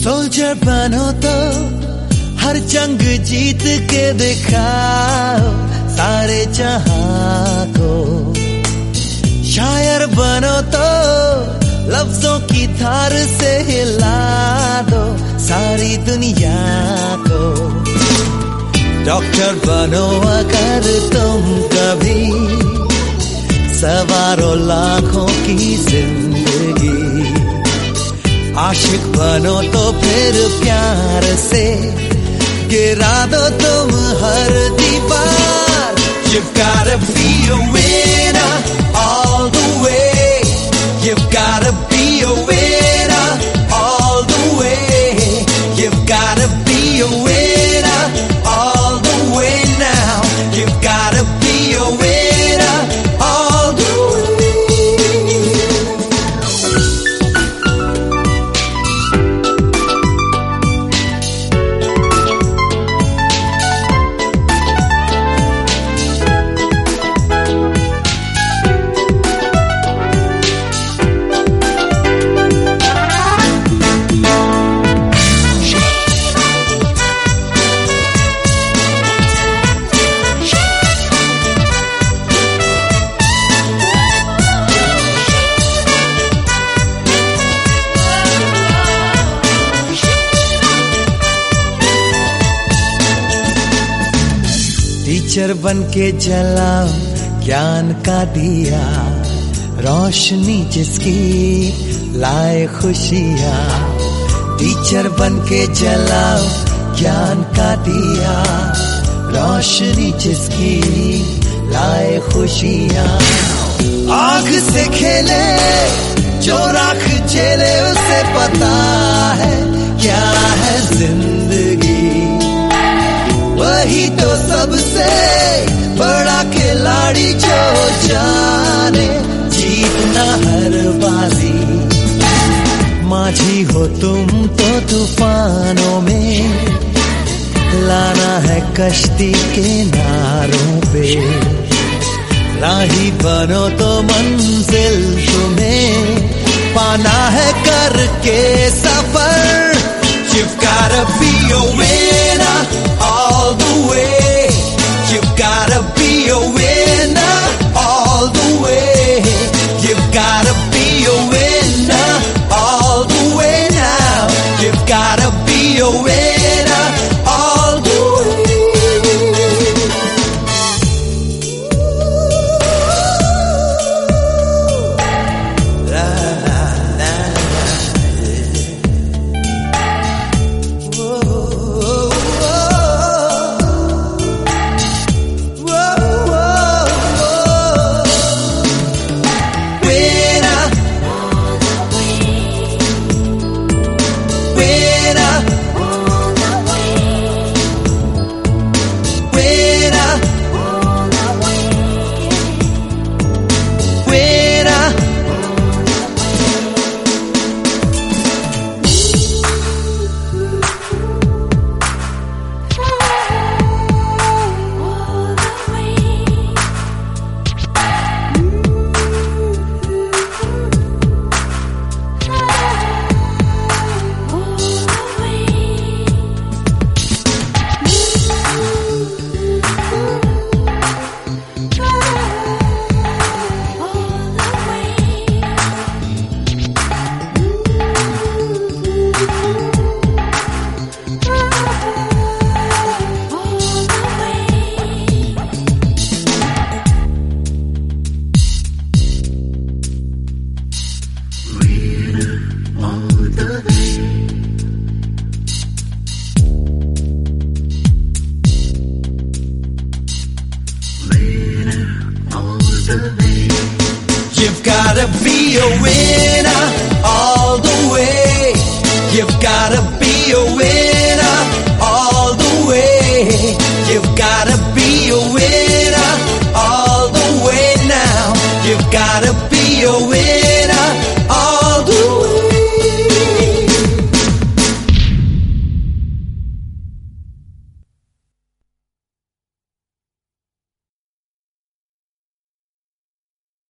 Soldier बनो तो हर जंग जीत के दिखाओ सारे जहां को। शायर बनो तो लफ्जों की धार से हिला दो सारी दुनिया को। डॉक्टर बनो अगर तुम कभी सवारो लाखों की जिंदगी। आशिक बनो तो फिर प्यार से गिरा दो तुम हर दीवार। You've gotta be a winner all the way. You've gotta be a winner all the way. You've gotta be a winner all the way now. You've gotta be a winner all the way. Teacher बन के जलाओ ज्ञान का दिया, रोशनी जिसकी लाए खुशियाँ। Teacher बन के जलाओ ज्ञान का दिया, रोशनी जिसकी लाए खुशियाँ। आग से खेले जो राख झेले उसे पता है क्या है जिंदगी। वही तो सबसे बड़ा खिलाड़ी जो जाने जीतना हर बाजी। माझी हो तुम तो तूफानों में लाना है कश्ती किनारों पे। राही बनो तो मंजिल तुम्हें पाना है करके सफर। You've gotta be a winner all the way. You've gotta be a winner all the way. You've gotta be a winner all the way now. You've gotta be a winner all the way. La, la, la, You've gotta be a winner all the way. You've gotta be a winner.